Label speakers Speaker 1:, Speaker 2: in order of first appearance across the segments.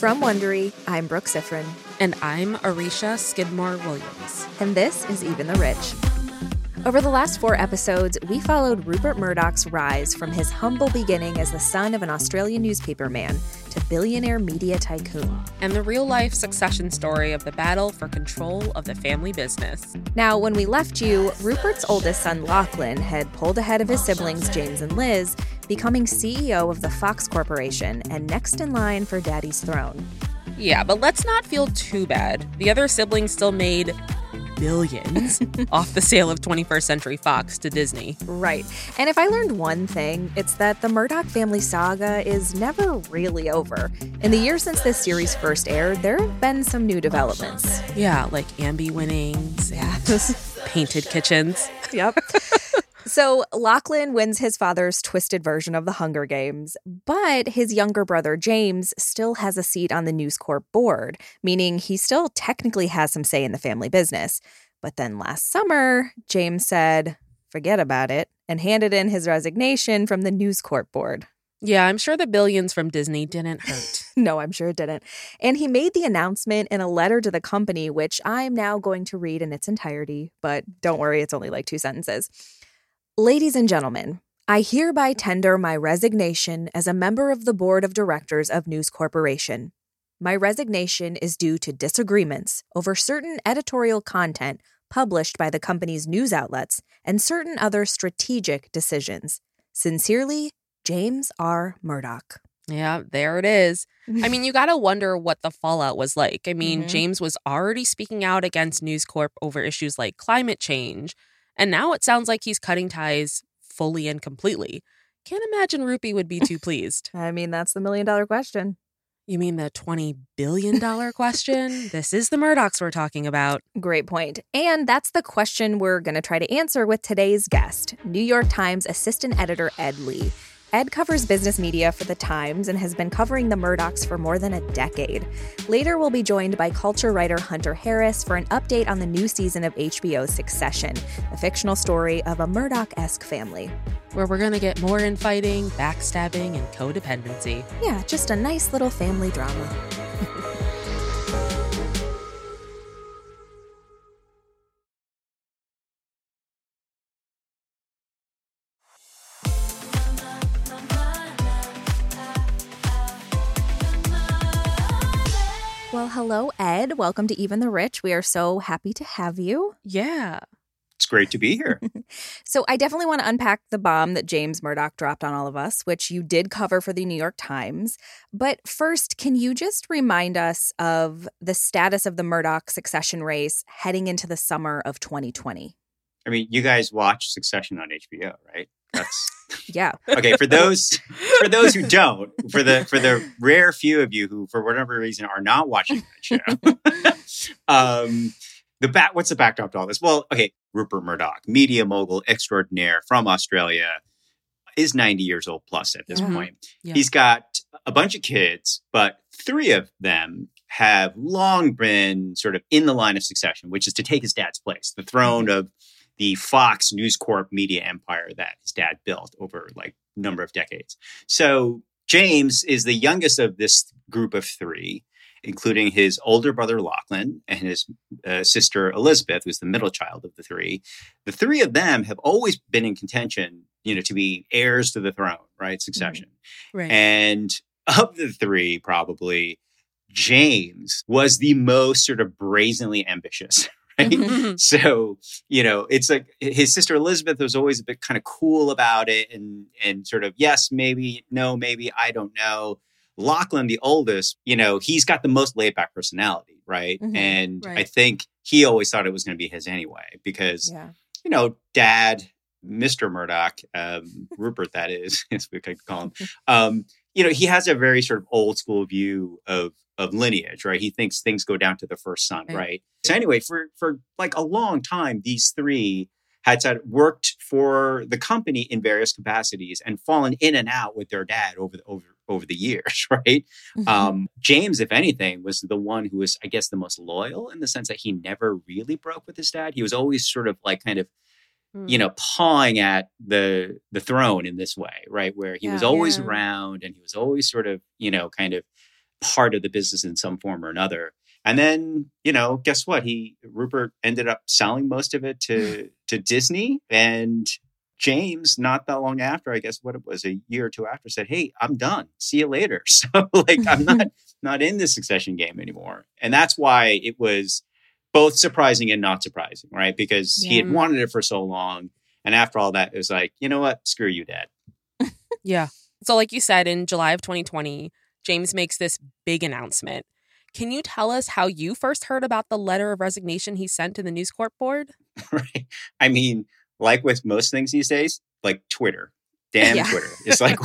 Speaker 1: From Wondery, I'm Brooke Sifrin.
Speaker 2: And I'm Arisha Skidmore-Williams.
Speaker 1: And this is Even the Rich. Over the last 4 episodes, we followed Rupert Murdoch's rise from his humble beginning as the son of an Australian newspaperman to billionaire media tycoon.
Speaker 2: And the real-life succession story of the battle for control of the family business.
Speaker 1: Now, when we left you, Rupert's oldest son, Lachlan, had pulled ahead of his siblings, James and Liz, becoming CEO of the Fox Corporation and next in line for Daddy's throne.
Speaker 2: Yeah, but let's not feel too bad. The other siblings still made billions off the sale of 21st Century Fox to Disney.
Speaker 1: Right. And if I learned one thing, it's that the Murdoch family saga is never really over. In the years since this series first aired, there have been some new developments.
Speaker 2: Yeah, like Ambi winnings and painted kitchens.
Speaker 1: Yep. So Lachlan wins his father's twisted version of the Hunger Games, but his younger brother James still has a seat on the News Corp board, meaning he still technically has some say in the family business. But then last summer, James said, forget about it, and handed in his resignation from the News Corp board.
Speaker 2: Yeah, I'm sure the billions from Disney didn't hurt.
Speaker 1: No, I'm sure it didn't. And he made the announcement in a letter to the company, which I'm now going to read in its entirety, but don't worry, it's only like 2 sentences. Ladies and gentlemen, I hereby tender my resignation as a member of the board of directors of News Corporation. My resignation is due to disagreements over certain editorial content published by the company's news outlets and certain other strategic decisions. Sincerely, James R. Murdoch.
Speaker 2: Yeah, there it is. I mean, you got to wonder what the fallout was like. I mean, James was already speaking out against News Corp over issues like climate change. And now it sounds like he's cutting ties fully and completely. Can't imagine Rupee would be too pleased.
Speaker 1: I mean, that's the $1 million question.
Speaker 2: You mean the $20 billion question? This is the Murdochs we're talking about.
Speaker 1: Great point. And that's the question we're going to try to answer with today's guest, New York Times assistant editor Ed Lee. Ed covers business media for The Times and has been covering the Murdochs for more than a decade. Later, we'll be joined by culture writer Hunter Harris for an update on the new season of HBO's Succession, a fictional story of a Murdoch-esque family.
Speaker 2: Where we're going to get more infighting, backstabbing, and codependency.
Speaker 1: Yeah, just a nice little family drama. Well, hello, Ed. Welcome to Even the Rich. We are so happy to have you.
Speaker 2: Yeah.
Speaker 3: It's great to be here.
Speaker 1: So I definitely want to unpack the bomb that James Murdoch dropped on all of us, which you did cover for the New York Times. But first, can you just remind us of the status of the Murdoch succession race heading into the summer of 2020?
Speaker 3: I mean, you guys watch Succession on HBO, right? That's
Speaker 1: yeah.
Speaker 3: Okay, for those who don't, for the rare few of you who, for whatever reason, are not watching that show, what's the backdrop to all this? Well, okay, Rupert Murdoch, media mogul extraordinaire from Australia, is 90 years old plus at this point. Yeah. He's got a bunch of kids, but 3 of them have long been sort of in the line of succession, which is to take his dad's place, the throne of the Fox News Corp media empire that his dad built over like a number of decades. So James is the youngest of this group of 3, including his older brother Lachlan and his sister Elizabeth, who's the middle child of the 3. The 3 of them have always been in contention, to be heirs to the throne, right? Succession.
Speaker 2: Right.
Speaker 3: And of the 3, probably James was the most sort of brazenly ambitious. Right. So, it's like his sister Elizabeth was always a bit kind of cool about it and sort of, yes, maybe, no, maybe, I don't know. Lachlan, the oldest, he's got the most laid back personality. Right. And I think he always thought it was going to be his anyway, because, Dad, Mr. Murdoch, Rupert, that is, as we could call him, he has a very sort of old school view of lineage, right? He thinks things go down to the first son, right? So anyway, for like a long time, these 3 had worked for the company in various capacities and fallen in and out with their dad over the years, right? James, if anything, was the one who was, I guess, the most loyal in the sense that he never really broke with his dad. He was always sort of like kind of pawing at the throne in this way, right? Where he was always around and he was always sort of, kind of part of the business in some form or another. And then, guess what? Rupert ended up selling most of it to Disney, and James, not that long after, I guess what it was, a year or two after, said, "Hey, I'm done. See you later." So I'm not in this succession game anymore. And that's why it was both surprising and not surprising, right? Because he had wanted it for so long. And after all that, it was like, you know what? Screw you, Dad.
Speaker 2: Yeah. So like you said, in July of 2020, James makes this big announcement. Can you tell us how you first heard about the letter of resignation he sent to the News Corp board?
Speaker 3: Right. I mean, like with most things these days, like Twitter. Damn Twitter. It's like,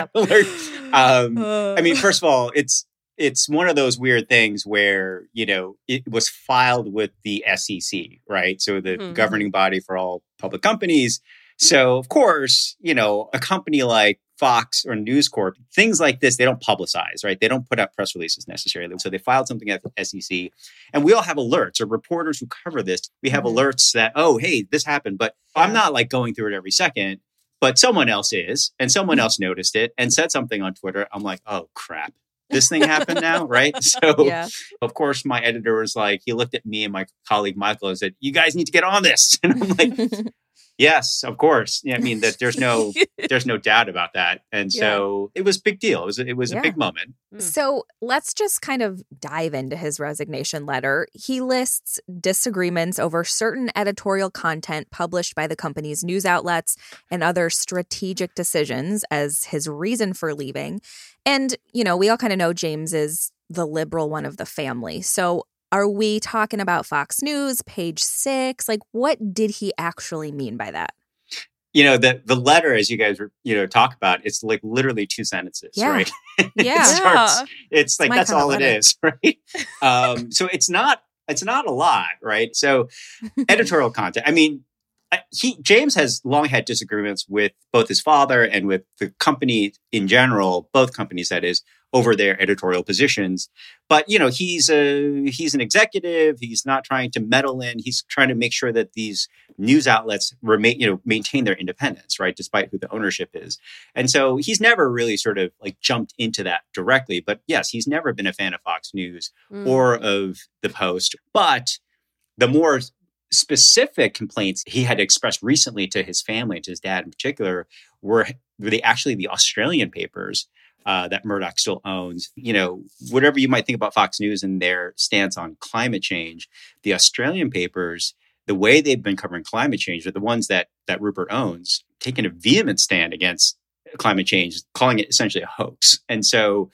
Speaker 3: I mean, first of all, it's one of those weird things where, it was filed with the SEC, right? So the governing body for all public companies. So, of course, a company like Fox or News Corp, things like this, they don't publicize, right? They don't put out press releases necessarily. So they filed something at the SEC. And we all have alerts, or reporters who cover this. We have alerts that, oh, hey, this happened. But I'm not like going through it every second. But someone else is. And someone else noticed it and said something on Twitter. I'm like, oh, crap. This thing happened now, right? So, of course, my editor was like, he looked at me and my colleague Michael and said, "You guys need to get on this." And I'm like, yes, of course. I mean, that there's no doubt about that. And so it was a big deal. It was a big moment.
Speaker 1: So let's just kind of dive into his resignation letter. He lists disagreements over certain editorial content published by the company's news outlets and other strategic decisions as his reason for leaving. And, we all kind of know James is the liberal one of the family. So are we talking about Fox News, Page Six? Like, what did he actually mean by that?
Speaker 3: The letter, as you guys were, talk about, it's like literally 2 sentences, right? It's like, that's all it is, right? So it's not a lot, right? So editorial content. I mean, James has long had disagreements with both his father and with the company in general, both companies, that is, over their editorial positions. But, he's an executive. He's not trying to meddle in. He's trying to make sure that these news outlets maintain their independence, right, despite who the ownership is. And so he's never really sort of like jumped into that directly. But yes, he's never been a fan of Fox News or of the Post. But the more specific complaints he had expressed recently to his family, to his dad in particular, were the Australian papers that Murdoch still owns. Whatever you might think about Fox News and their stance on climate change, the Australian papers, the way they've been covering climate change, are the ones that Rupert owns, taking a vehement stand against climate change, calling it essentially a hoax. And so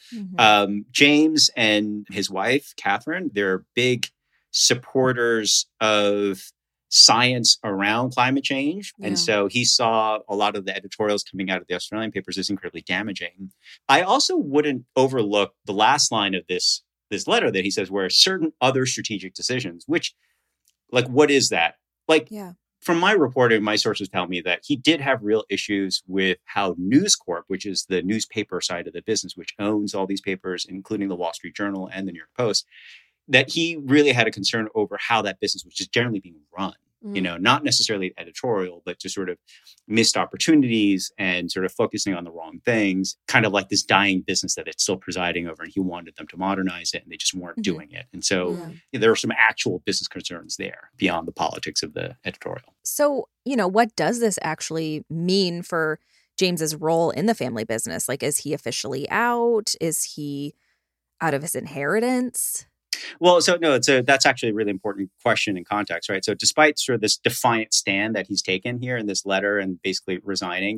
Speaker 3: James and his wife, Catherine, they're big supporters of science around climate change. And so he saw a lot of the editorials coming out of the Australian papers as incredibly damaging. I also wouldn't overlook the last line of this letter that he says, where certain other strategic decisions, which, like, what is that? Like, from my reporting, my sources tell me that he did have real issues with how News Corp, which is the newspaper side of the business, which owns all these papers, including the Wall Street Journal and the New York Post, that he really had a concern over how that business was just generally being run. Not necessarily editorial, but just sort of missed opportunities and sort of focusing on the wrong things, kind of like this dying business that it's still presiding over. And he wanted them to modernize it, and they just weren't doing it. And so there were some actual business concerns there beyond the politics of the editorial.
Speaker 1: So, what does this actually mean for James's role in the family business? Like, is he officially out? Is he out of his inheritance?
Speaker 3: Well, so no, that's actually a really important question in context, right? So despite sort of this defiant stand that he's taken here in this letter and basically resigning,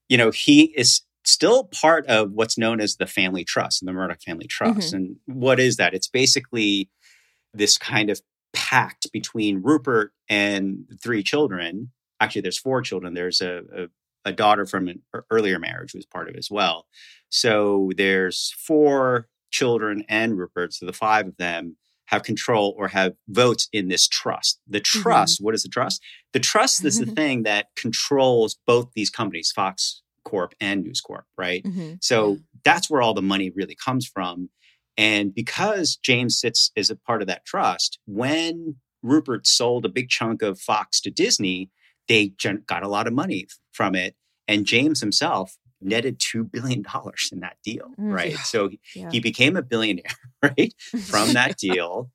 Speaker 3: he is still part of what's known as the family trust, the Murdoch family trust. And what is that? It's basically this kind of pact between Rupert and 3 children. Actually, there's 4 children. There's a daughter from an earlier marriage who was part of it as well. So there's 4 children and Rupert, so the 5 of them have control or have votes in this trust. The trust, what is the trust? The trust is the thing that controls both these companies, Fox Corp and News Corp, right? So that's where all the money really comes from. And because James sits as a part of that trust, when Rupert sold a big chunk of Fox to Disney, they got a lot of money from it. And James himself netted $2 billion in that deal, right?
Speaker 1: Yeah.
Speaker 3: So
Speaker 1: Yeah.
Speaker 3: he became a billionaire, right, from that deal,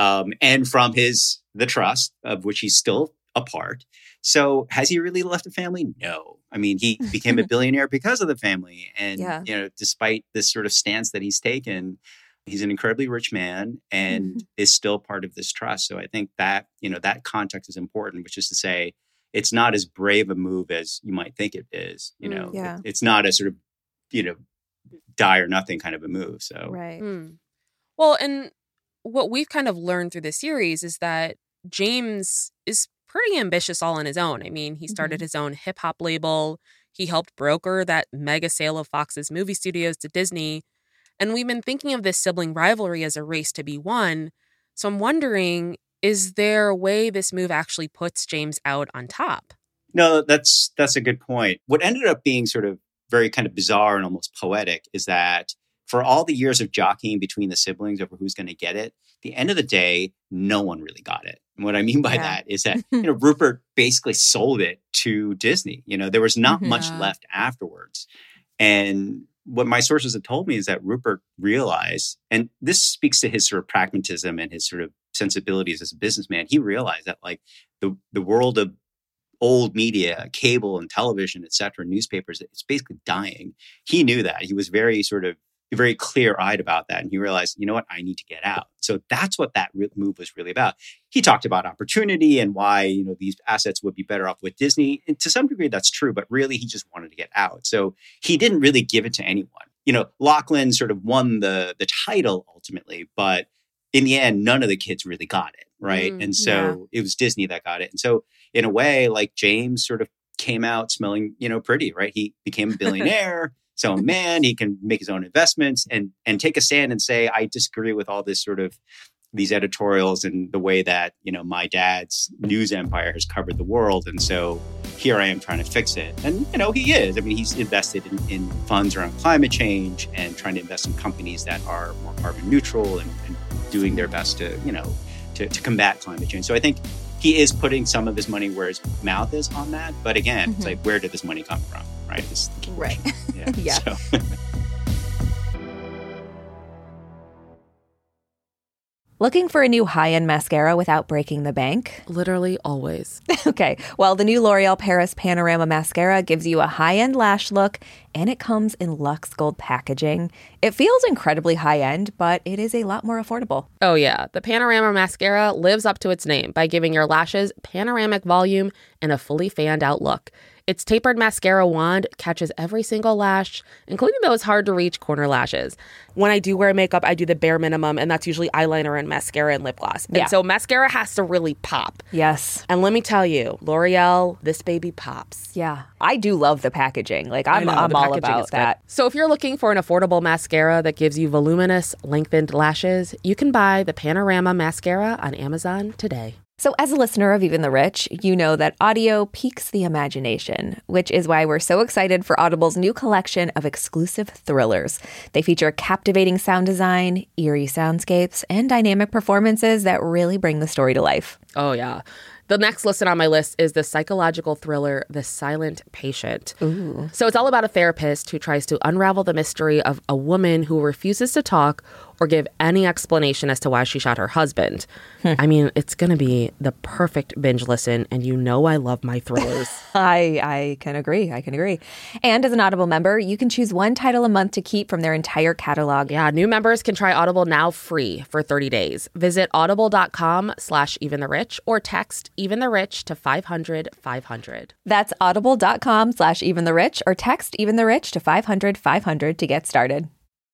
Speaker 3: and from the trust of which he's still a part. So has he really left a family? No. I mean, he became a billionaire because of the family. And, you know, despite this sort of stance that he's taken, he's an incredibly rich man and is still part of this trust. So I think that, you know, that context is important, which is to say, it's not as brave a move as you might think it is. You know, it's not a sort of, you know, die or nothing kind of a move. So,
Speaker 1: right.
Speaker 2: Well, and what we've kind of learned through this series is that James is pretty ambitious all on his own. I mean, he started his own hip hop label. He helped broker that mega sale of Fox's movie studios to Disney. And we've been thinking of this sibling rivalry as a race to be won. So I'm wondering, is there a way this move actually puts James out on top?
Speaker 3: No, that's a good point. What ended up being sort of very kind of bizarre and almost poetic is that for all the years of jockeying between the siblings over who's going to get it, at the end of the day, no one really got it. And what I mean by that is that, you know, Rupert basically sold it to Disney. You know, there was not much left afterwards. And what my sources have told me is that Rupert realized, and this speaks to his sort of pragmatism and his sort of sensibilities as a businessman, he realized that like the world of old media, cable and television, et cetera, newspapers, it's basically dying. He knew that. He was very clear-eyed about that. And he realized, you know what, I need to get out. So that's what that move was really about. He talked about opportunity and why, you know, these assets would be better off with Disney. And to some degree, that's true. But really, he just wanted to get out. So he didn't really give it to anyone. You know, Lachlan sort of won the title ultimately. But in the end, none of the kids really got it, right? And so it was Disney that got it. And so in a way, like James sort of came out smelling, you know, pretty, right? He became a billionaire. So man, he can make his own investments and take a stand and say, I disagree with all this sort of these editorials and the way that, you know, my dad's news empire has covered the world. And so here I am trying to fix it. And, you know, he is. I mean, he's invested in funds around climate change and trying to invest in companies that are more carbon neutral and doing their best to, you know, to combat climate change. So I think he is putting some of his money where his mouth is on that. But again, it's like, where did this money come from? Right.
Speaker 1: Right.
Speaker 3: Yeah. So.
Speaker 1: Looking for a new high-end mascara without breaking the bank?
Speaker 2: Literally always.
Speaker 1: Okay, well, the new L'Oreal Paris Panorama Mascara gives you a high-end lash look, and it comes in Luxe Gold packaging. It feels incredibly high-end, but it is a lot more affordable.
Speaker 2: Oh yeah, the Panorama Mascara lives up to its name by giving your lashes panoramic volume and a fully fanned-out look. Its tapered mascara wand catches every single lash, including those hard-to-reach corner lashes. When I do wear makeup, I do the bare minimum, and that's usually eyeliner and mascara and lip gloss. And so mascara has to really pop.
Speaker 1: Yes.
Speaker 2: And let me tell you, L'Oreal, this baby pops.
Speaker 1: Yeah. I do love the packaging. Like, I'm all about that.
Speaker 2: So if you're looking for an affordable mascara that gives you voluminous, lengthened lashes, you can buy the Panorama Mascara on Amazon today.
Speaker 1: So as a listener of Even the Rich, you know that audio piques the imagination, which is why we're so excited for Audible's new collection of exclusive thrillers. They feature captivating sound design, eerie soundscapes, and dynamic performances that really bring the story to life.
Speaker 2: Oh, yeah. The next listed on my list is the psychological thriller, The Silent Patient.
Speaker 1: Ooh.
Speaker 2: So it's all about a therapist who tries to unravel the mystery of a woman who refuses to talk or give any explanation as to why she shot her husband. I mean, it's going to be the perfect binge listen, and you know I love my thrillers.
Speaker 1: I can agree. And as an Audible member, you can choose one title a month to keep from their entire catalog.
Speaker 2: Yeah, new members can try Audible now free for 30 days. Visit audible.com/eventherich or text Even the Rich to 500-500.
Speaker 1: That's audible.com/eventherich or text Even the Rich to 500-500 to get started.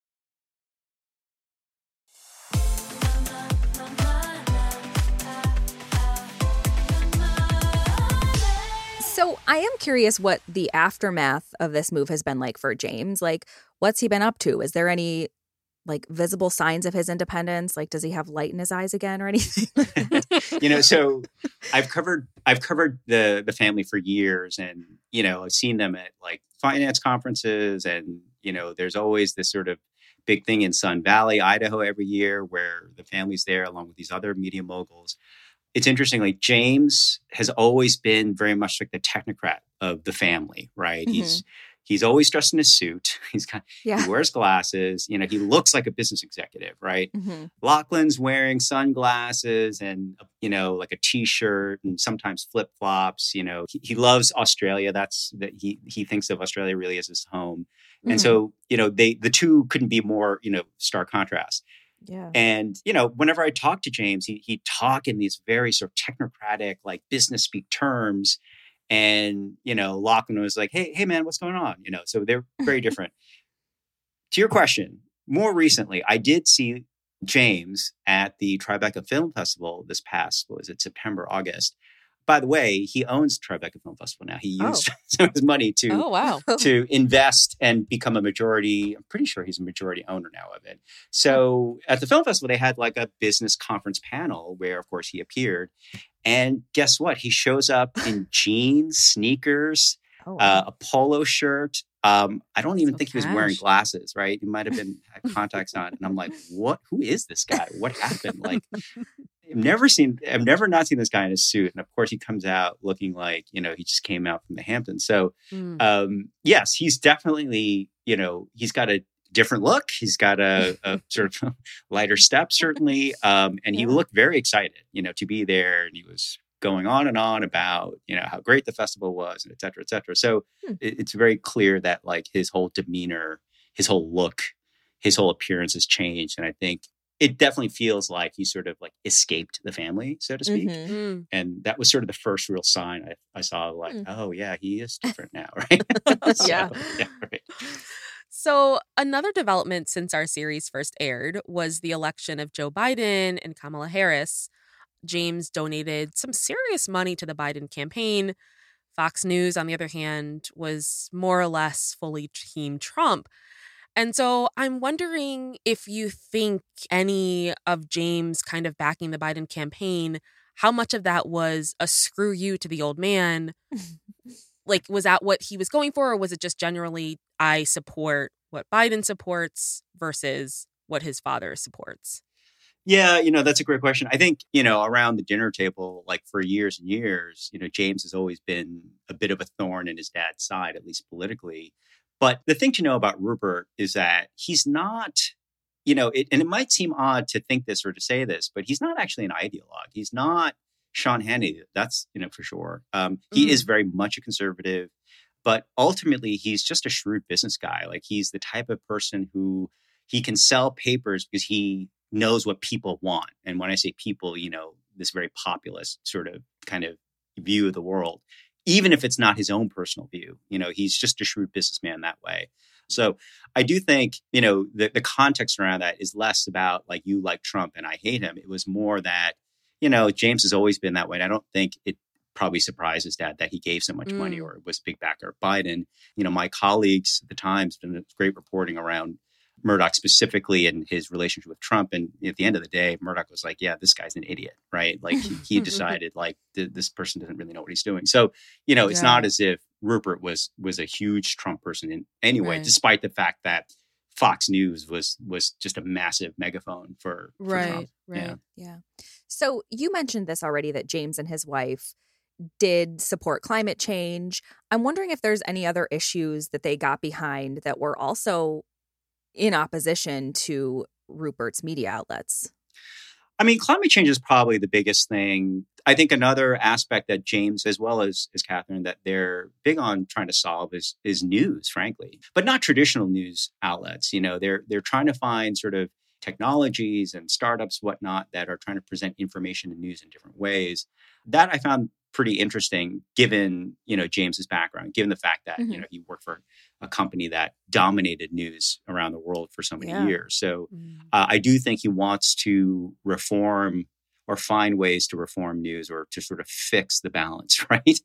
Speaker 1: So I am curious what the aftermath of this move has been like for James. Like, what's he been up to? Is there any like visible signs of his independence? Like, does he have light in his eyes again or anything?
Speaker 3: You know, so I've covered the family for years, and you know, I've seen them at like finance conferences, and you know, there's always this sort of big thing in Sun Valley, Idaho, every year where the family's there along with these other media moguls. It's interesting, like James has always been very much like the technocrat of the family, right? He's always dressed in a suit. He
Speaker 1: Yeah.
Speaker 3: wears glasses. He looks like a business executive, right?
Speaker 1: Mm-hmm.
Speaker 3: Lachlan's wearing sunglasses and, like a t-shirt and sometimes flip-flops. He loves Australia. He thinks of Australia really as his home.
Speaker 1: Mm-hmm.
Speaker 3: And so, the two couldn't be more, stark contrast.
Speaker 1: Yeah.
Speaker 3: And, whenever I talk to James, he'd talk in these very sort of technocratic, like business speak terms. And, Lachlan was like, hey, man, what's going on? So they're very different. To your question, more recently, I did see James at the Tribeca Film Festival this past, September, August. By the way, he owns Tribeca Film Festival now. He used some of his money to invest and become a majority. I'm pretty sure he's a majority owner now of it. So at the film festival, they had like a business conference panel where, of course, he appeared. And guess what? He shows up in jeans, sneakers, a polo shirt. I don't even think he was wearing glasses, right? He might have had contacts on. And I'm like, what? Who is this guy? What happened? Like, I've never not seen this guy in a suit. And of course, he comes out looking like, he just came out from the Hamptons. So, yes, he's definitely, he's got a different look. He's got a sort of lighter step, certainly. And he looked very excited, to be there. And he was going on and on about, how great the festival was, and et cetera, et cetera. So it's very clear that like his whole demeanor, his whole look, his whole appearance has changed. And I think it definitely feels like he sort of like escaped the family, so to speak.
Speaker 1: Mm-hmm.
Speaker 3: And that was sort of the first real sign I saw, like, oh yeah, he is different now, right?
Speaker 1: Yeah,
Speaker 3: right.
Speaker 2: So another development since our series first aired was the election of Joe Biden and Kamala Harris. James donated some serious money to the Biden campaign. Fox News, on the other hand, was more or less fully Team Trump. And so I'm wondering if you think any of James kind of backing the Biden campaign, how much of that was a screw you to the old man? Like, was that what he was going for? Or was it just generally, I support what Biden supports versus what his father supports?
Speaker 3: Yeah, that's a great question. I think, around the dinner table, like for years and years, James has always been a bit of a thorn in his dad's side, at least politically. But the thing to know about Rupert is that he's not, and it might seem odd to think this or to say this, but he's not actually an ideologue. He's not Sean Hannity. That's, for sure. He is very much a conservative, but ultimately he's just a shrewd business guy. Like he's the type of person who he can sell papers because he knows what people want. And when I say people, this very populist sort of kind of view of the world, even if it's not his own personal view, he's just a shrewd businessman that way. So I do think, the context around that is less about like, you like Trump and I hate him. It was more that, James has always been that way. And I don't think it probably surprised his dad that he gave so much money or was a big backer of Biden. My colleagues at the Times did great reporting around Murdoch specifically and his relationship with Trump. And at the end of the day, Murdoch was like, yeah, this guy's an idiot, right? Like he decided like this person doesn't really know what he's doing. So, it's not as if Rupert was a huge Trump person in any way, despite the fact that Fox News was just a massive megaphone for Trump.
Speaker 2: Right.
Speaker 1: Yeah. So you mentioned this already, that James and his wife did support climate change. I'm wondering if there's any other issues that they got behind that were also in opposition to Rupert's media outlets.
Speaker 3: I mean, climate change is probably the biggest thing. I think another aspect that James, as well as Catherine, that they're big on trying to solve is news, frankly, but not traditional news outlets. They're trying to find sort of technologies and startups, whatnot, that are trying to present information and news in different ways. That I found pretty interesting, given James's background, given the fact that he worked for a company that dominated news around the world for so many years. So I do think he wants to reform or find ways to reform news or to sort of fix the balance, right?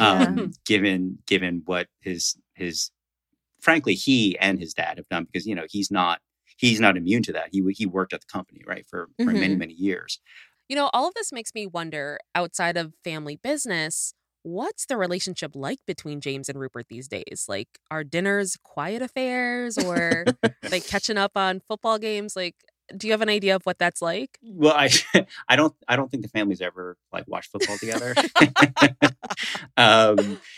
Speaker 3: Given what his frankly he and his dad have done, because he's not immune to that. He worked at the company, right, for many years.
Speaker 2: All of this makes me wonder, outside of family business, what's the relationship like between James and Rupert these days? Like, are dinners quiet affairs, or like catching up on football games? Like, do you have an idea of what that's like?
Speaker 3: Well, I don't think the families ever like watch football together.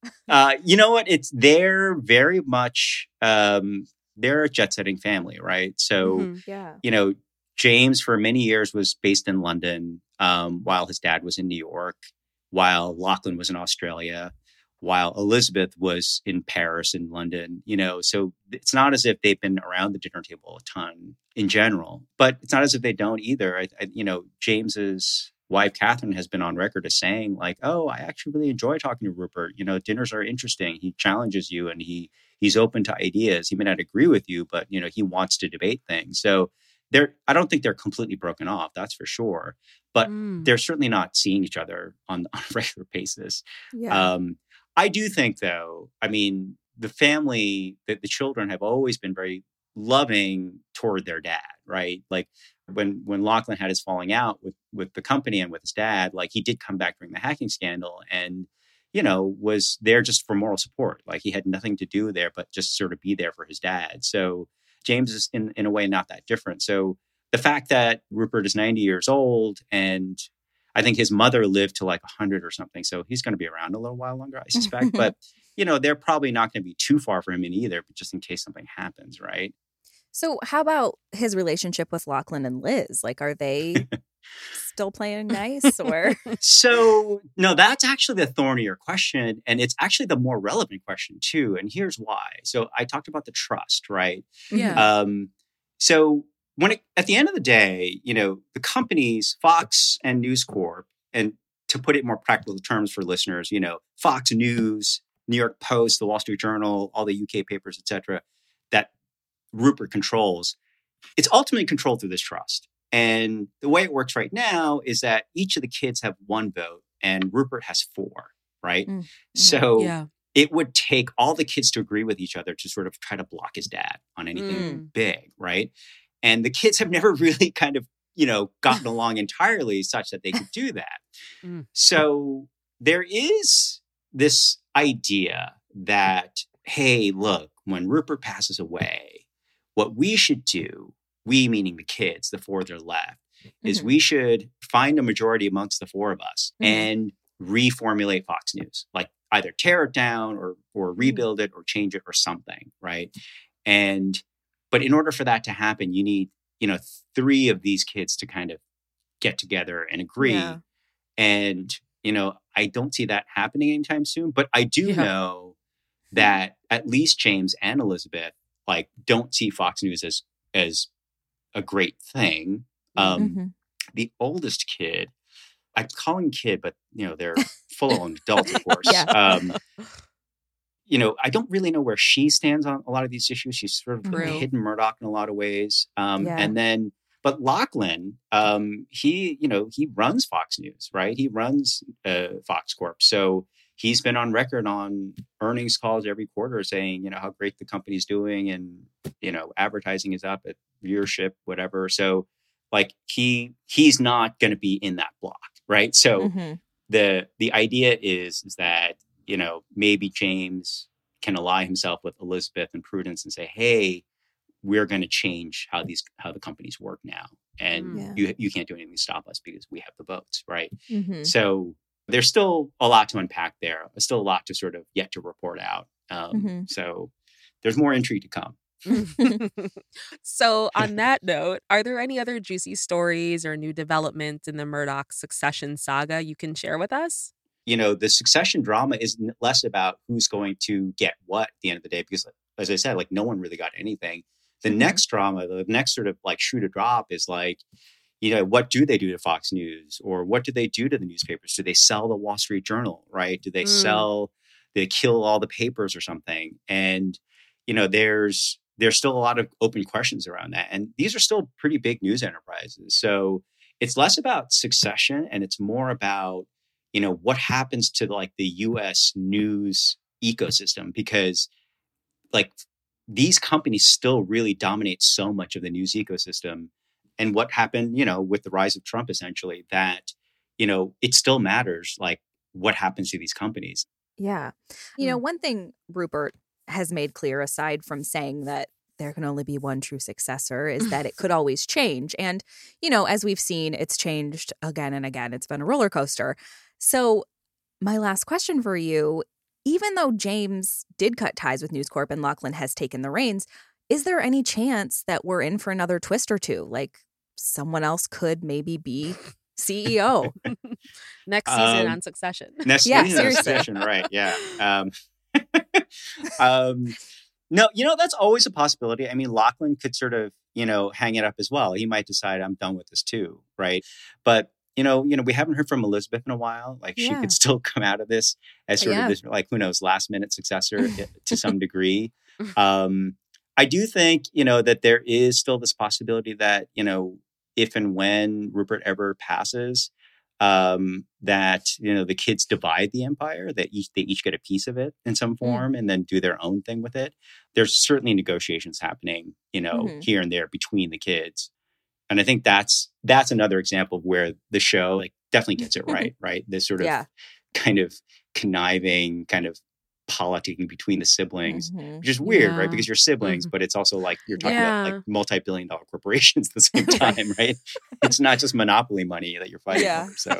Speaker 3: You know what? They're very much they're a jet-setting family, right? So,
Speaker 1: Yeah.
Speaker 3: you know, James for many years was based in London, while his dad was in New York, while Lachlan was in Australia, while Elizabeth was in Paris and London. You know, so it's not as if they've been around the dinner table a ton in general, but it's not as if they don't either. You know, James's wife Catherine has been on record as saying, like, "Oh, I actually really enjoy talking to Rupert. You know, dinners are interesting. He challenges you, and he's open to ideas. He may not agree with you, but you know, he wants to debate things." So I don't think they're completely broken off. That's for sure. But they're certainly not seeing each other on a regular basis.
Speaker 1: Yeah.
Speaker 3: I do think, though, I mean, the family, the children have always been very loving toward their dad, right? Like when Lachlan had his falling out with the company and with his dad, like he did come back during the hacking scandal and, you know, was there just for moral support. Like he had nothing to do there, but just sort of be there for his dad. So James is in a way not that different. So the fact that Rupert is 90 years old and I think his mother lived to like 100 or something. So he's going to be around a little while longer, I suspect. But, you know, they're probably not going to be too far for him in either, but just in case something happens, right?
Speaker 1: So how about his relationship with Lachlan and Liz? Like, are they still playing nice or?
Speaker 3: So, no, that's actually the thornier question. And it's actually the more relevant question, too. And here's why. So I talked about the trust, right?
Speaker 2: Yeah.
Speaker 3: So at the end of the day, you know, the companies, Fox and News Corp, and to put it more practical terms for listeners, you know, Fox News, New York Post, the Wall Street Journal, all the UK papers, et cetera, that Rupert controls, it's ultimately controlled through this trust. And the way it works right now is that each of the kids have one vote and Rupert has 4, right?
Speaker 1: Mm-hmm.
Speaker 3: So it would take all the kids to agree with each other to sort of try to block his dad on anything big, right? And the kids have never really kind of, you know, gotten along entirely such that they could do that. So there is this idea that, hey, look, when Rupert passes away, what we should do, we meaning the kids, the 4 that are left, is we should find a majority amongst the 4 of us and reformulate Fox News, like either tear it down or rebuild it or change it or something, right? But in order for that to happen, you need, you know, 3 of these kids to kind of get together and agree.
Speaker 1: Yeah.
Speaker 3: And, you know, I don't see that happening anytime soon, but I do know that at least James and Elizabeth, like, don't see Fox News as a great thing. The oldest kid, I'm calling kid, but, you know, they're full-on adults, of course. You know, I don't really know where she stands on a lot of these issues. She's sort of a hidden Murdoch in a lot of ways. And then, but Lachlan, he runs Fox News, right? He runs Fox Corp. So he's been on record on earnings calls every quarter saying, you know, how great the company's doing and, you know, advertising is up at viewership, whatever. So like he's not going to be in that block, right? So the idea is that, you know, maybe James can ally himself with Elizabeth and Prudence and say, hey, we're going to change how the companies work now. And you can't do anything to stop us because we have the votes, right? So there's still a lot to unpack there. There's still a lot to sort of yet to report out. So there's more intrigue to come.
Speaker 2: So on that note, are there any other juicy stories or new development in the Murdoch succession saga you can share with us?
Speaker 3: You know, the succession drama is less about who's going to get what at the end of the day, because as I said, like no one really got anything. The next drama, the next sort of like shoe to drop is like, you know, what do they do to Fox News or what do they do to the newspapers? Do they sell the Wall Street Journal, right? Do they they kill all the papers or something? And, you know, there's still a lot of open questions around that. And these are still pretty big news enterprises. So it's less about succession and it's more about, you know, what happens to like the US news ecosystem, because like these companies still really dominate so much of the news ecosystem. And what happened, you know, with the rise of Trump, essentially, that, you know, it still matters, like what happens to these companies.
Speaker 1: Yeah. You know, one thing Rupert has made clear, aside from saying that there can only be one true successor, is that it could always change. And, you know, as we've seen, it's changed again and again. It's been a roller coaster. So my last question for you, even though James did cut ties with News Corp and Lachlan has taken the reins, is there any chance that we're in for another twist or two? Like someone else could maybe be CEO.
Speaker 2: Next season on Succession.
Speaker 3: Next season on Succession, right. Yeah. No, that's always a possibility. I mean, Lachlan could sort of, hang it up as well. He might decide I'm done with this too, right? But, we haven't heard from Elizabeth in a while. Like she could still come out of this as sort of this, like, who knows, last minute successor to some degree. I do think, that there is still this possibility that, if and when Rupert ever passes, that the kids divide the empire, that they each get a piece of it in some form and then do their own thing with it. There's certainly negotiations happening, here and there between the kids. And I think that's another example of where the show like definitely gets it right? This sort of kind of conniving, kind of politicking between the siblings, which is weird, right? Because you're siblings, but it's also like you're talking about like multi-billion-dollar corporations at the same time, right? It's not just monopoly money that you're fighting over. So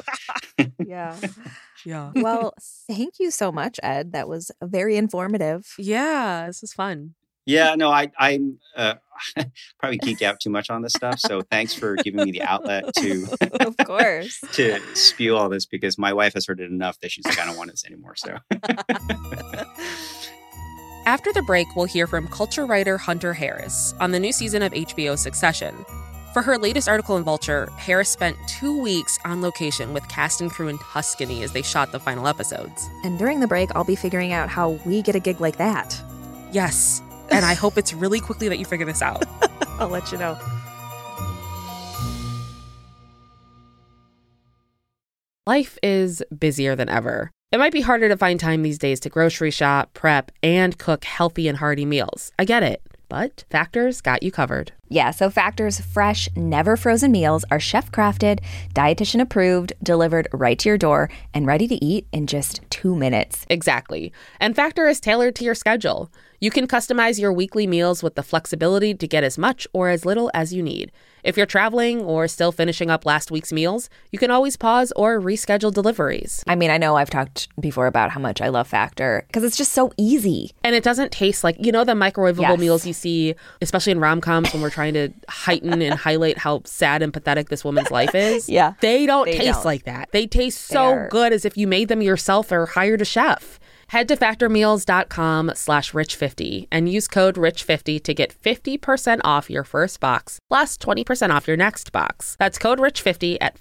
Speaker 1: yeah. Well, thank you so much, Ed. That was very informative.
Speaker 2: Yeah, this is fun.
Speaker 3: Yeah, no, I'm probably geek out too much on this stuff. So thanks for giving me the outlet to,
Speaker 1: of course,
Speaker 3: to spew all this because my wife has heard it enough that she's like, I don't want this anymore. So
Speaker 2: after the break, we'll hear from culture writer Hunter Harris on the new season of HBO Succession. For her latest article in Vulture, Harris spent 2 weeks on location with cast and crew in Tuscany as they shot the final episodes.
Speaker 1: And during the break, I'll be figuring out how we get a gig like that.
Speaker 2: Yes. And I hope it's really quickly that you figure this out.
Speaker 1: I'll let you know.
Speaker 2: Life is busier than ever. It might be harder to find time these days to grocery shop, prep, and cook healthy and hearty meals. I get it. But Factor's got you covered.
Speaker 1: Yeah, so Factor's fresh, never frozen meals are chef-crafted, dietitian approved, delivered right to your door, and ready to eat in just 2 minutes.
Speaker 2: Exactly. And Factor is tailored to your schedule. You can customize your weekly meals with the flexibility to get as much or as little as you need. If you're traveling or still finishing up last week's meals, you can always pause or reschedule deliveries.
Speaker 1: I mean, I know I've talked before about how much I love Factor because it's just so easy.
Speaker 2: And it doesn't taste like, the microwavable meals you see, especially in rom-coms when we're trying to heighten and highlight how sad and pathetic this woman's life is.
Speaker 1: Yeah.
Speaker 2: They don't taste like that. They taste so good as if you made them yourself or hired a chef. Head to factormeals.com/rich50 and use code rich50 to get 50% off your first box plus 20% off your next box. That's code rich50 at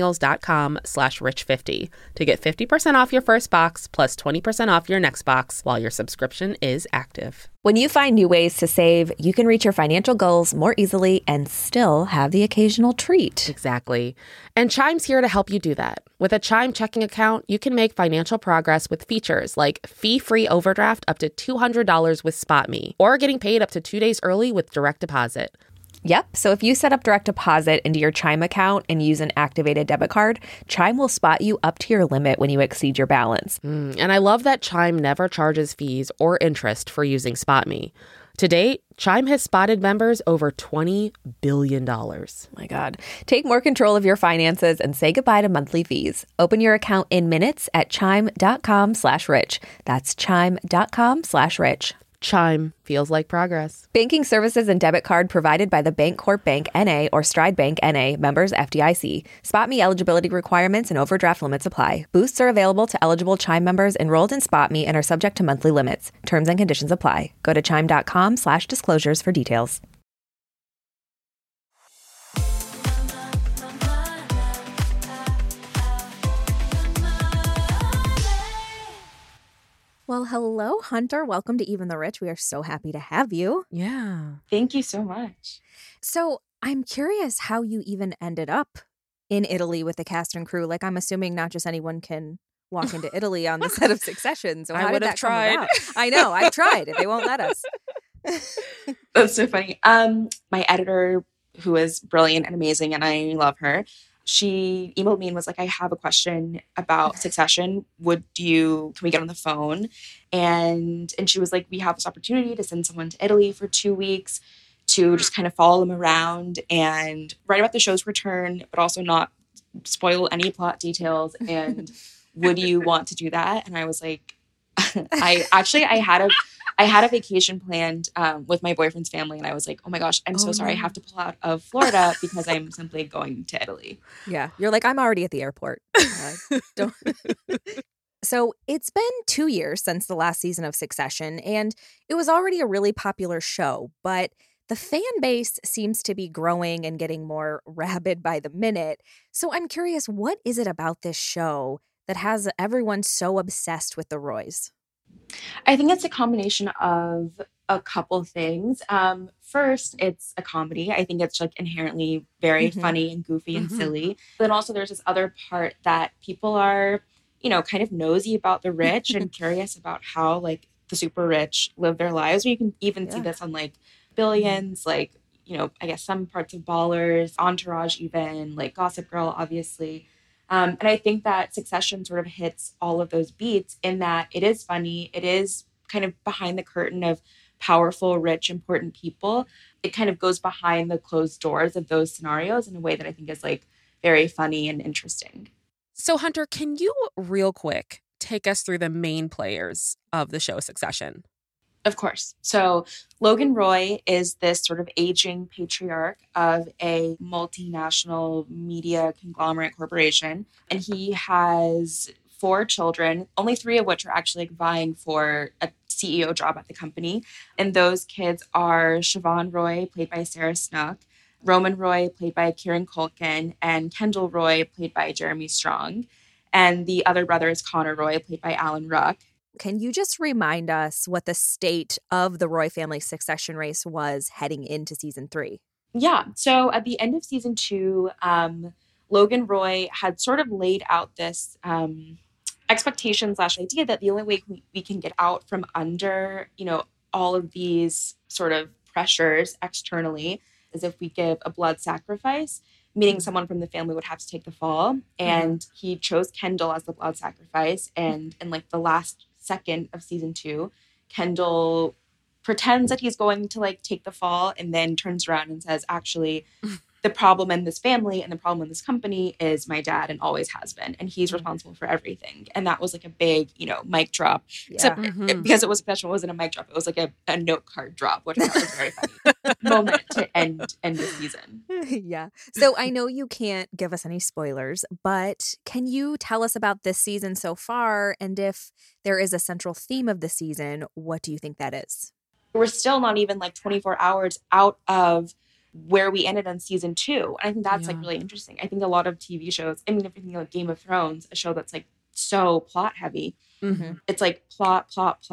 Speaker 2: factormeals.com/rich50 to get 50% off your first box plus 20% off your next box while your subscription is active.
Speaker 1: When you find new ways to save, you can reach your financial goals more easily and still have the occasional treat.
Speaker 2: Exactly. And Chime's here to help you do that. With a Chime checking account, you can make financial progress with features like fee-free overdraft up to $200 with SpotMe, or getting paid up to 2 days early with direct deposit.
Speaker 1: Yep. So if you set up direct deposit into your Chime account and use an activated debit card, Chime will spot you up to your limit when you exceed your balance.
Speaker 2: And I love that Chime never charges fees or interest for using SpotMe. To date, Chime has spotted members over $20 billion.
Speaker 1: My God. Take more control of your finances and say goodbye to monthly fees. Open your account in minutes at chime.com/rich. That's chime.com/rich.
Speaker 2: Chime feels like progress.
Speaker 1: Banking services and debit card provided by the Bancorp Bank N.A. or Stride Bank N.A. members FDIC. SpotMe eligibility requirements and overdraft limits apply. Boosts are available to eligible Chime members enrolled in SpotMe and are subject to monthly limits. Terms and conditions apply. Go to chime.com/disclosures for details. Well, hello, Hunter. Welcome to Even the Rich. We are so happy to have you.
Speaker 2: Yeah.
Speaker 4: Thank you so much.
Speaker 1: So I'm curious how you even ended up in Italy with the cast and crew. Like, I'm assuming not just anyone can walk into Italy on the set of Succession. So how did that come about? I know. I've tried. They won't let us.
Speaker 4: That's so funny. My editor, who is brilliant and amazing, and I love her, she emailed me and was like, I have a question about Succession. Can we get on the phone? And she was like, we have this opportunity to send someone to Italy for 2 weeks to just kind of follow them around and write about the show's return, but also not spoil any plot details. And would you want to do that? And I was like, I had a vacation planned with my boyfriend's family, and I was like, oh my gosh, I'm so sorry. I have to pull out of Florida because I'm simply going to Italy.
Speaker 1: Yeah. You're like, I'm already at the airport. Don't. So it's been 2 years since the last season of Succession, and it was already a really popular show, but the fan base seems to be growing and getting more rabid by the minute. So I'm curious, what is it about this show that has everyone so obsessed with the Roys?
Speaker 4: I think it's a combination of a couple things. First, it's a comedy. I think it's like inherently very funny and goofy and silly. But then also there's this other part that people are, kind of nosy about the rich and curious about how like the super rich live their lives. You can even see this on like Billions, like, I guess some parts of Ballers, Entourage even, like Gossip Girl, obviously. And I think that Succession sort of hits all of those beats in that it is funny. It is kind of behind the curtain of powerful, rich, important people. It kind of goes behind the closed doors of those scenarios in a way that I think is like very funny and interesting.
Speaker 2: So Hunter, can you real quick take us through the main players of the show Succession?
Speaker 4: Of course. So Logan Roy is this sort of aging patriarch of a multinational media conglomerate corporation. And he has 4 children, only 3 of which are actually vying for a CEO job at the company. And those kids are Siobhan Roy, played by Sarah Snook, Roman Roy, played by Kieran Culkin, and Kendall Roy, played by Jeremy Strong. And the other brother is Connor Roy, played by Alan Ruck.
Speaker 1: Can you just remind us what the state of the Roy family succession race was heading into season 3?
Speaker 4: Yeah. So at the end of season 2, Logan Roy had sort of laid out this expectation/idea that the only way we can get out from under, all of these sort of pressures externally is if we give a blood sacrifice, meaning someone from the family would have to take the fall. And he chose Kendall as the blood sacrifice. And in like the last second of season 2, Kendall pretends that he's going to like take the fall and then turns around and says, actually, the problem in this family and the problem in this company is my dad and always has been. And he's responsible for everything. And that was like a big, mic drop.
Speaker 1: Yeah.
Speaker 4: Except because it was Succession, it wasn't a mic drop. It was like a note card drop, which I thought was very funny moment to end the season.
Speaker 1: Yeah. So I know you can't give us any spoilers, but can you tell us about this season so far? And if there is a central theme of the season, what do you think that is?
Speaker 4: We're still not even like 24 hours out of where we ended on season 2. And I think that's like really interesting. I think a lot of TV shows, if you think like Game of Thrones, a show that's like so plot heavy, it's like plot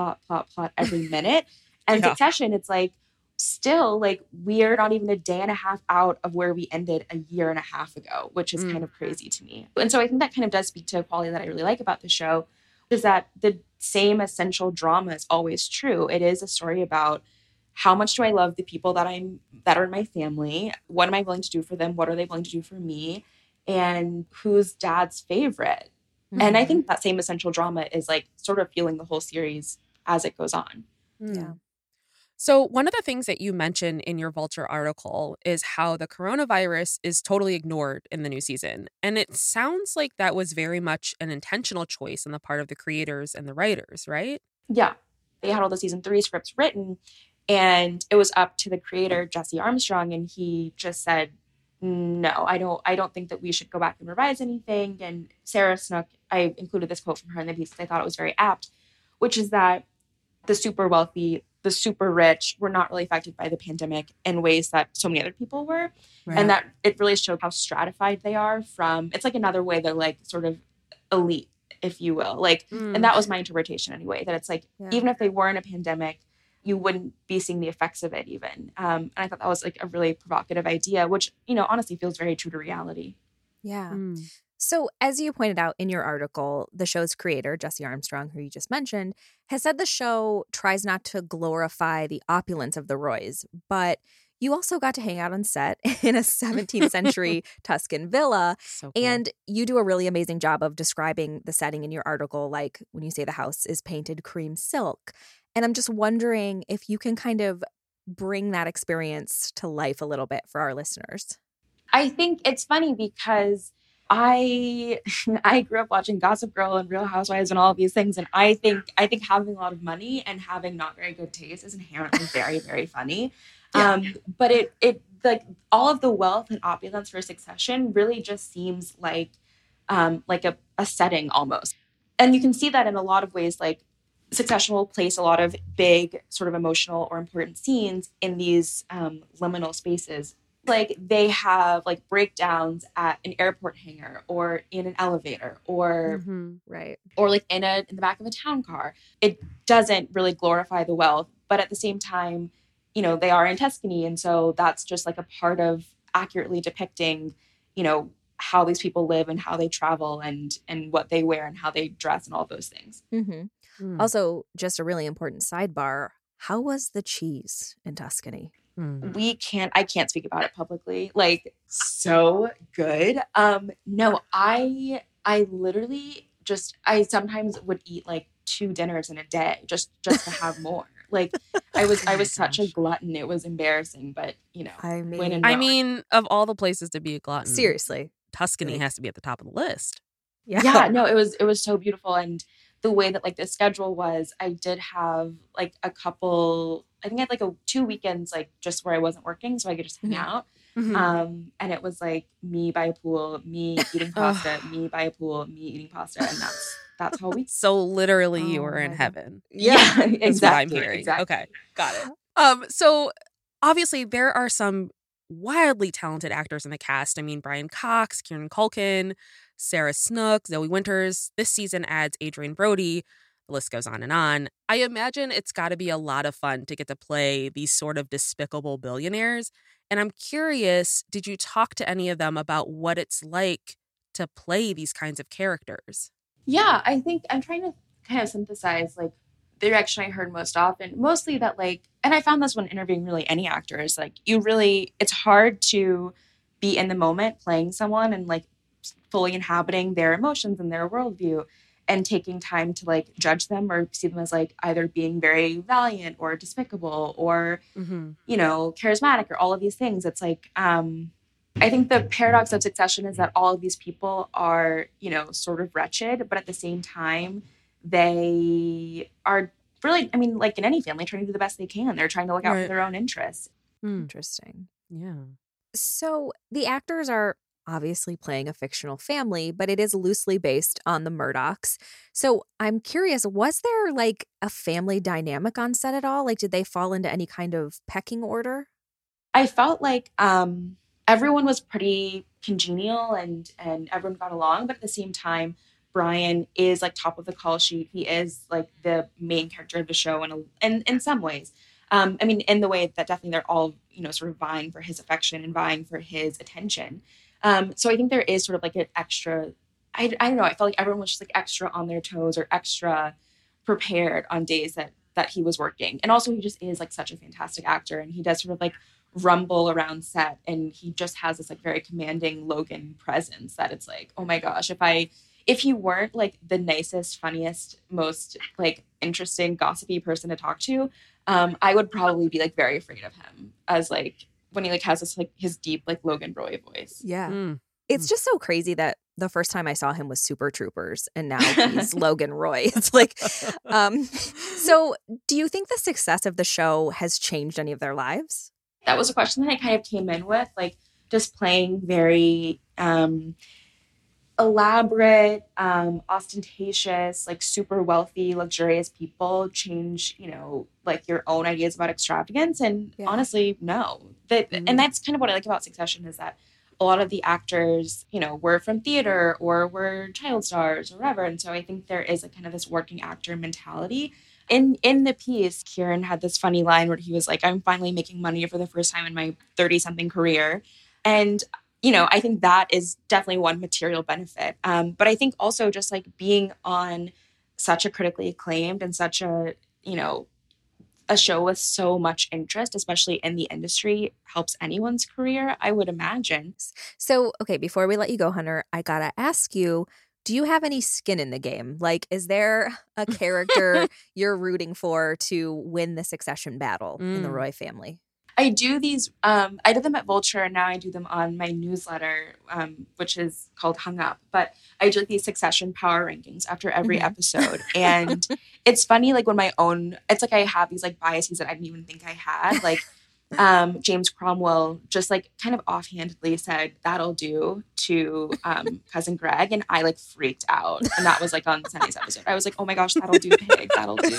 Speaker 4: every minute. And Succession, it's like still like we're not even a day and a half out of where we ended a year and a half ago, which is kind of crazy to me. And so I think that kind of does speak to a quality that I really like about the show, is that the same essential drama is always true. It is a story about how much do I love the people that are in my family? What am I willing to do for them? What are they willing to do for me? And who's dad's favorite? And I think that same essential drama is like sort of fueling the whole series as it goes on.
Speaker 1: Yeah.
Speaker 2: So one of the things that you mentioned in your Vulture article is how the coronavirus is totally ignored in the new season. And it sounds like that was very much an intentional choice on the part of the creators and the writers, right?
Speaker 4: Yeah. They had all the season 3 scripts written, and it was up to the creator, Jesse Armstrong, and he just said, no, I don't think that we should go back and revise anything. And Sarah Snook, I included this quote from her in the piece because I thought it was very apt, which is that the super wealthy, the super rich were not really affected by the pandemic in ways that so many other people were. Right. And that it really showed how stratified they are from, it's like another way they're like sort of elite, if you will. Like, and that was my interpretation anyway, that it's like, even if they were in a pandemic, you wouldn't be seeing the effects of it even. And I thought that was like a really provocative idea, which, honestly feels very true to reality.
Speaker 1: Yeah. So as you pointed out in your article, the show's creator, Jesse Armstrong, who you just mentioned, has said the show tries not to glorify the opulence of the Roys, but you also got to hang out on set in a 17th century Tuscan villa. So cool. And you do a really amazing job of describing the setting in your article, like when you say the house is painted cream silk. And I'm just wondering if you can kind of bring that experience to life a little bit for our listeners.
Speaker 4: I think it's funny because I grew up watching Gossip Girl and Real Housewives and all of these things, and I think having a lot of money and having not very good taste is inherently very, very funny.
Speaker 1: Yeah.
Speaker 4: But it like all of the wealth and opulence for Succession really just seems like a setting almost, and you can see that in a lot of ways. Like Succession will place a lot of big sort of emotional or important scenes in these liminal spaces. Like they have like breakdowns at an airport hangar or in an elevator or
Speaker 1: Right.
Speaker 4: or like in the back of a town car. It doesn't really glorify the wealth, but at the same time, you know, they are in Tuscany, and so that's just like a part of accurately depicting, you know, how these people live and how they travel and what they wear and how they dress and all those things.
Speaker 1: Also, just a really important sidebar. How was the cheese in Tuscany?
Speaker 4: I can't speak about it publicly. Like, so good. No, I literally I sometimes would eat like 2 dinners in a day just to have more. Like I was such a glutton. It was embarrassing, but you know,
Speaker 1: I
Speaker 2: mean, of all the places to be a glutton,
Speaker 1: seriously,
Speaker 2: Tuscany has to be at the top of the list.
Speaker 4: Yeah, no, it was so beautiful. And the way that like the schedule was, I did have like a couple, I think I had like 2 weekends like just where I wasn't working, so I could just hang out. And it was like me by a pool, me eating pasta, me by a pool, me eating pasta, and that's how we.
Speaker 2: So literally, you were in heaven.
Speaker 4: Yeah, exactly.
Speaker 2: That's what I'm hearing. Exactly. Okay, got it. So obviously, there are some wildly talented actors in the cast. I mean, Brian Cox, Kieran Culkin, Sarah Snook, Zoe Winters. This season adds Adrian Brody. The list goes on and on. I imagine it's got to be a lot of fun to get to play these sort of despicable billionaires. And I'm curious, did you talk to any of them about what it's like to play these kinds of characters?
Speaker 4: Yeah, I think I'm trying to kind of synthesize like the reaction I heard most often, mostly that like, and I found this when interviewing really any actor is like, it's hard to be in the moment playing someone and like fully inhabiting their emotions and their worldview and taking time to like judge them or see them as like either being very valiant or despicable or, you know, charismatic or all of these things. It's like, I think the paradox of Succession is that all of these people are, you know, sort of wretched, but at the same time, they are really, I mean, like in any family, trying to do the best they can. They're trying to look out for their own interests.
Speaker 1: Interesting.
Speaker 2: Yeah.
Speaker 1: So the actors are obviously playing a fictional family, but it is loosely based on the Murdochs. So I'm curious, was there like a family dynamic on set at all? Like, did they fall into any kind of pecking order?
Speaker 4: I felt like everyone was pretty congenial and everyone got along, but at the same time, Brian is like top of the call sheet. He is like the main character of the show and in some ways. I mean, in the way that definitely they're all, you know, sort of vying for his affection and vying for his attention. So I think there is sort of like an extra, I don't know, I felt like everyone was just like extra on their toes or extra prepared on days that he was working. And also he just is like such a fantastic actor, and he does sort of like rumble around set, and he just has this like very commanding Logan presence that it's like, oh my gosh, if he weren't like the nicest, funniest, most like interesting, gossipy person to talk to, I would probably be like very afraid of him as like when he like has this like his deep like Logan Roy voice.
Speaker 1: Yeah. It's just so crazy that the first time I saw him was Super Troopers and now he's Logan Roy. It's like, so do you think the success of the show has changed any of their lives?
Speaker 4: That was a question that I kind of came in with, like just playing very elaborate, ostentatious, like super wealthy, luxurious people change, you know, like your own ideas about extravagance. And honestly, no. And that's kind of what I like about Succession is that a lot of the actors, you know, were from theater or were child stars or whatever. And so I think there is a kind of this working actor mentality. In the piece, Kieran had this funny line where he was like, I'm finally making money for the first time in my 30-something career. And you know, I think that is definitely one material benefit. But I think also just like being on such a critically acclaimed and such a, you know, a show with so much interest, especially in the industry, helps anyone's career, I would imagine.
Speaker 1: So, okay, before we let you go, Hunter, I gotta ask you, do you have any skin in the game? Like, is there a character you're rooting for to win the succession battle in the Roy family?
Speaker 4: I do these, I did them at Vulture, and now I do them on my newsletter, which is called Hung Up. But I do like these Succession power rankings after every episode. And it's funny, like when it's like I have these like biases that I didn't even think I had. Like James Cromwell just like kind of offhandedly said, "That'll do" to cousin Greg. And I like freaked out. And that was like on Sunday's episode. I was like, "Oh my gosh, that'll do, pig. That'll do."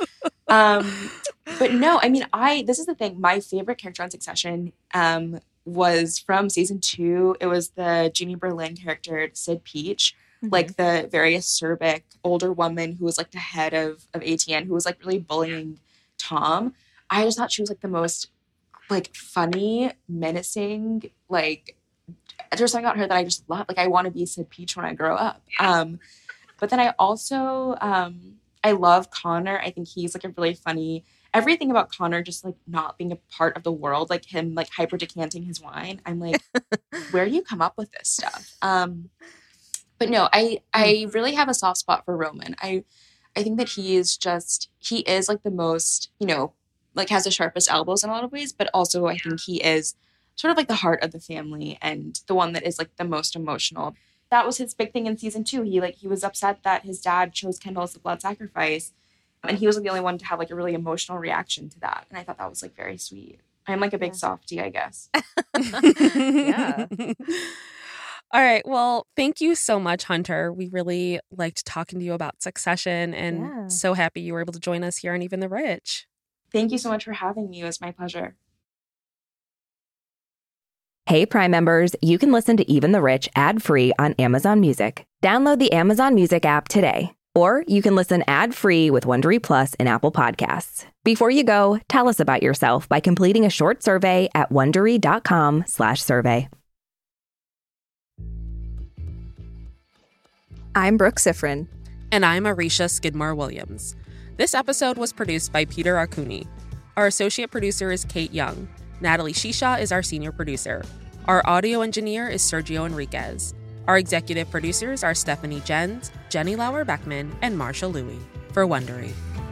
Speaker 4: But no, I mean, this is the thing. My favorite character on Succession was from season 2. It was the Jeannie Berlin character, Sid Peach, like the very acerbic older woman who was like the head of ATN, who was like really bullying Tom. I just thought she was like the most like funny, menacing, like there's something about her that I just love. Like I want to be Sid Peach when I grow up. But then I also I love Connor. I think he's like a really funny, everything about Connor just like not being a part of the world, like him like hyper decanting his wine. I'm like, where do you come up with this stuff? But no, I really have a soft spot for Roman. I think that he is like the most, you know, like has the sharpest elbows in a lot of ways, but also I think he is sort of like the heart of the family and the one that is like the most emotional. That was his big thing in season 2. He was upset that his dad chose Kendall as the blood sacrifice. And he was like, the only one to have like a really emotional reaction to that. And I thought that was like very sweet. I'm like a big softie, I guess.
Speaker 1: Yeah.
Speaker 2: All right. Well, thank you so much, Hunter. We really liked talking to you about Succession and so happy you were able to join us here on Even the Rich.
Speaker 4: Thank you so much for having me. It was my pleasure.
Speaker 1: Hey, Prime members, you can listen to Even the Rich ad-free on Amazon Music. Download the Amazon Music app today. Or you can listen ad-free with Wondery Plus in Apple Podcasts. Before you go, tell us about yourself by completing a short survey at Wondery.com/survey. I'm Brooke Sifrin.
Speaker 2: And I'm Arisha Skidmore-Williams. This episode was produced by Peter Arcuni. Our associate producer is Kate Young. Natalie Shisha is our senior producer. Our audio engineer is Sergio Enriquez. Our executive producers are Stephanie Jens, Jenny Lauer-Beckman, and Marsha Louie for Wondery.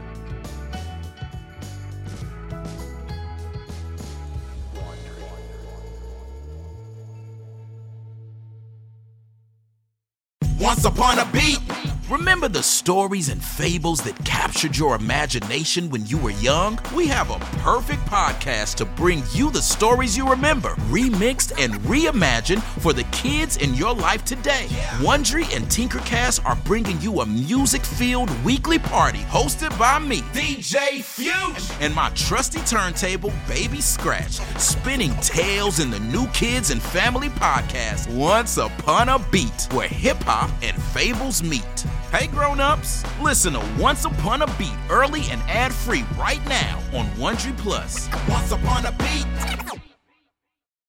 Speaker 5: Once upon a beat. Remember the stories and fables that captured your imagination when you were young? We have a perfect podcast to bring you the stories you remember, remixed and reimagined for the kids in your life today. Wondery and Tinkercast are bringing you a music-filled weekly party hosted by me, DJ Fuge, and my trusty turntable, Baby Scratch, spinning tales in the new kids and family podcast, Once Upon a Beat, where hip-hop and fables meet. Hey grown-ups, listen to Once Upon a Beat early and ad-free right now on Wondery Plus. Once Upon a Beat.